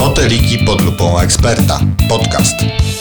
Foteliki pod lupą eksperta. Podcast.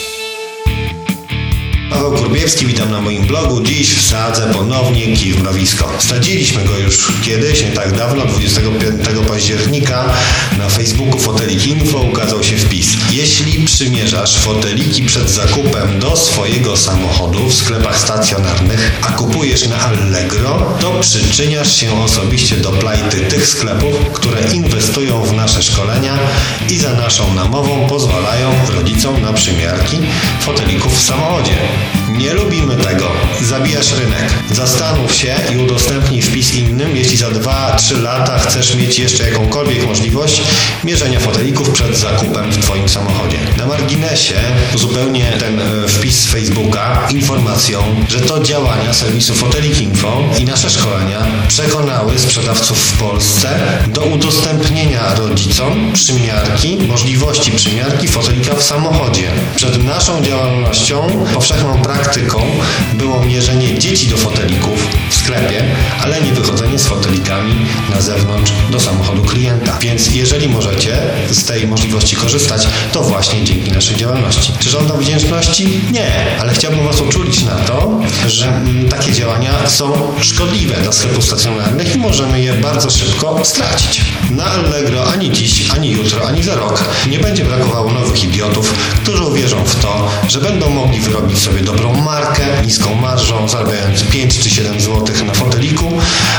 Paweł Kurpiewski, witam na moim blogu. Dziś wsadzę ponownie kij w mrowisko. Wsadziliśmy go już kiedyś, nie tak dawno, 25 października na Facebooku Fotelik Info ukazał się wpis. Jeśli przymierzasz foteliki przed zakupem do swojego samochodu w sklepach stacjonarnych, a kupujesz na Allegro, to przyczyniasz się osobiście do plajty tych sklepów, które inwestują w nasze szkolenia i za naszą namową pozwalają rodzicom na przymiarki fotelików w samochodzie. Nie lubimy tego. Zabijasz rynek. Zastanów się i udostępnij wpis innym, jeśli za 2-3 lata chcesz mieć jeszcze jakąkolwiek możliwość mierzenia fotelików przed zakupem w Twoim samochodzie. Na marginesie uzupełnię ten wpis z Facebooka informacją, że to działania serwisu Fotelik Info i nasze szkolenia przekonały sprzedawców w Polsce do udostępnienia rodzicom możliwości przymiarki fotelika w samochodzie. Przed naszą działalnością powszechną praktyką było mierzenie dzieci do fotelików w sklepie, ale nie wychodzenie z fotelikami na zewnątrz do samochodu klienta. Więc jeżeli możecie z tej możliwości korzystać, to właśnie dzięki naszej działalności. Czy żądam wdzięczności? Nie, ale chciałbym Was uczulić na to, że takie działania są szkodliwe dla sklepów stacjonarnych i możemy je bardzo szybko stracić. Na Allegro ani dziś, ani jutro, ani za rok nie będzie brakowało nowych idiotów, którzy uwierzą w to, że będą mogli wyrobić sobie dobrą markę, niską marżą, zarabiając 5 czy 7 zł na foteliku,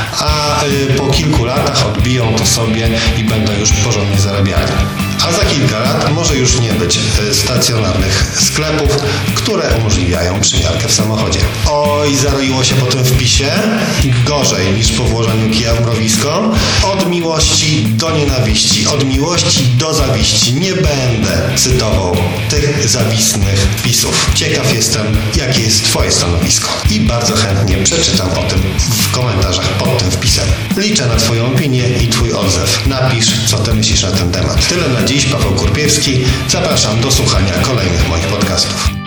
a po kilku latach odbiją to sobie i będą już porządnie zarabiali. A za kilka lat może już nie być stacjonarnych sklepów, które umożliwiają przymiarkę w samochodzie. Oj, zaroiło się po tym wpisie. Gorzej niż po włożeniu kija w mrowisko. Od miłości do nienawiści, od miłości do zawiści. Nie będę cytował tych zawistnych wpisów. Ciekaw jestem, jakie jest Twoje stanowisko. I bardzo chętnie przeczytam o tym w komentarzach pod tym wpisem. Liczę na Twoją opinię i Twój odzew. Napisz, co Ty myślisz na ten temat. Tyle na dziś. Paweł Kurpiewski. Zapraszam do słuchania kolejnych moich podcastów.